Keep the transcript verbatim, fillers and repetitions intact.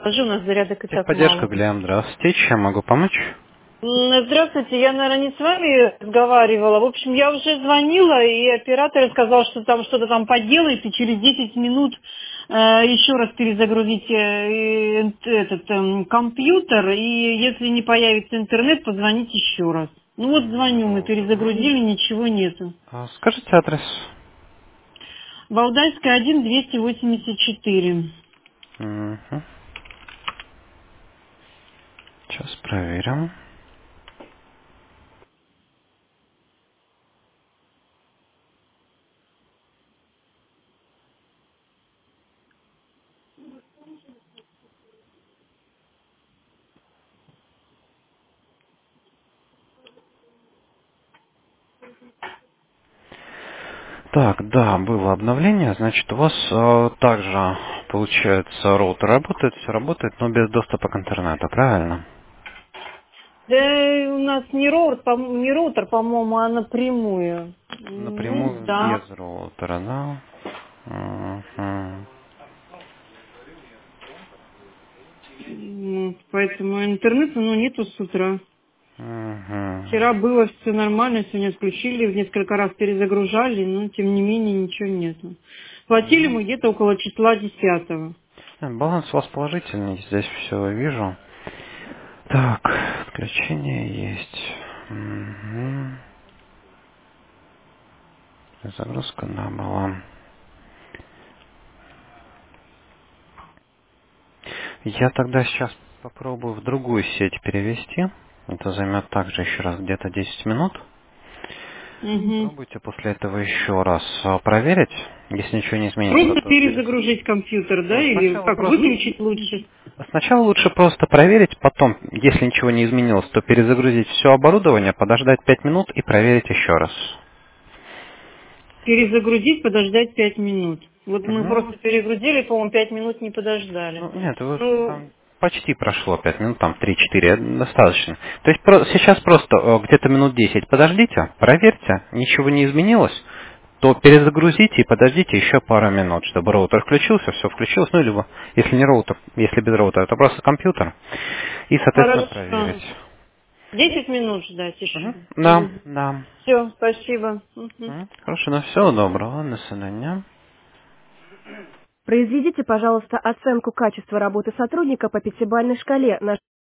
Даже у нас зарядок и так Техподдержка, мало. Глям, здравствуйте. Чем могу помочь? М, Здравствуйте, я, наверное, не с вами разговаривала. В общем, я уже звонила, и оператор сказал, что там что-то там поделает, и через десять минут э, еще раз перезагрузите э, ин- этот эм, компьютер, и если не появится интернет, позвоните еще раз. Ну вот звоню, мы перезагрузили, ничего нету. А, Скажите адрес. Валдайская один, двести восемьдесят четыре. Мгм. Сейчас проверим. Так, да, было обновление. Значит, у вас э, также, получается, роутер работает, все работает, но без доступа к интернету, правильно? Да у нас не роутер, по- не роутер, по-моему, а напрямую. Ну Напрямую да. без роутера, да? Мгм. Ну, поэтому интернета, ну, нету с утра. Мгм. Вчера было все нормально, сегодня включили, несколько раз перезагружали, но тем не менее ничего нету. Платили Ну, мы где-то около числа десятого. э, баланс у вас положительный, здесь все вижу. Так, отключение есть. Мгм. Загрузка, да, была. Я тогда сейчас попробую в другую сеть перевести. Это займет также еще раз где-то десять минут. Угу. Пробуйте после этого еще раз а, проверить. Если ничего не изменится, Просто то перез... перезагрузить компьютер, да, Ну, или сначала как просто... выключить лучше? Сначала лучше просто проверить, потом, если ничего не изменилось, то перезагрузить все оборудование, подождать пять минут и проверить еще раз. Перезагрузить, подождать пять минут. Вот мы Ну, просто перегрузили, по-моему, пять минут не подождали. Ну, нет, вы Ну, там почти прошло пять минут, там три-четыре, достаточно. То есть про- сейчас просто э, где-то минут десять подождите, проверьте, ничего не изменилось, то перезагрузите и подождите еще пару минут, чтобы роутер включился, все включилось, ну, либо, если не роутер, если без роутера, то просто компьютер, и, соответственно, хорошо. проверить. Десять минут ждать еще. Мгм. Да, да. Все, спасибо. Мгм. М, Хорошо, ну всего доброго, до свидания. Произведите, пожалуйста, оценку качества работы сотрудника по пятибалльной шкале на